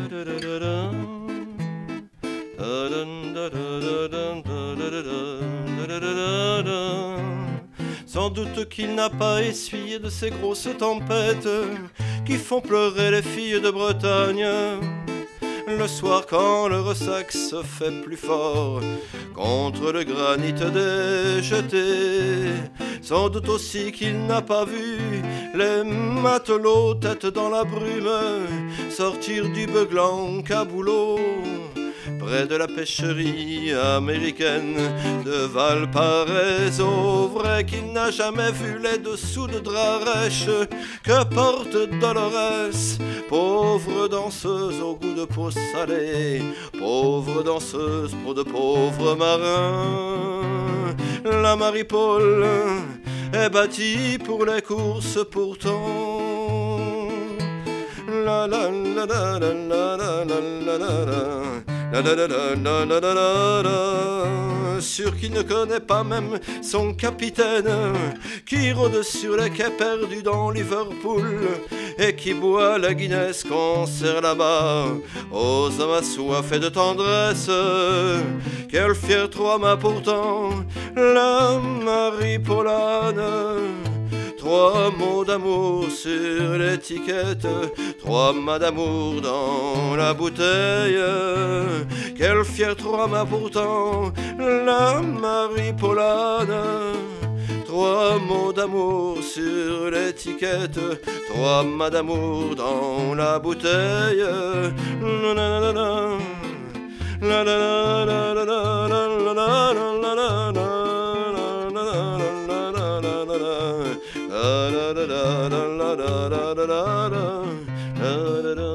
Sans doute qu'il n'a pas essuyé de ces grosses tempêtes qui font pleurer les filles de Bretagne. Le soir quand le ressac se fait plus fort contre le granit des jetés. Sans doute aussi qu'il n'a pas vu les matelots tête dans la brume sortir du beuglant caboulot près de la pêcherie américaine de Valparaiso. Vrai qu'il n'a jamais vu les dessous de drap rêche que porte Dolores, pauvre danseuse au goût de peau salée, pauvre danseuse pour de pauvres marins. La Marie-Paul est bâtie pour les courses pourtant. La la la la la la la la la la. Sûr qu'il ne connaît pas même son capitaine qui rôde sur les quais perdus dans Liverpool et qui boit la Guinness qu'on sert là-bas aux hommes assoiffés de tendresse. Quel fier trois-mâts pourtant, la Marie-Paulane. 3 mots d'amour sur l'étiquette, 3 mâts d'amour dans la bouteille. Quel fier 3 mâts pourtant, la Marie-Paulane. 3 mots d'amour sur l'étiquette, 3 mâts d'amour dans la bouteille. La la la la la la la la la la la la. La la la la la la la la la la.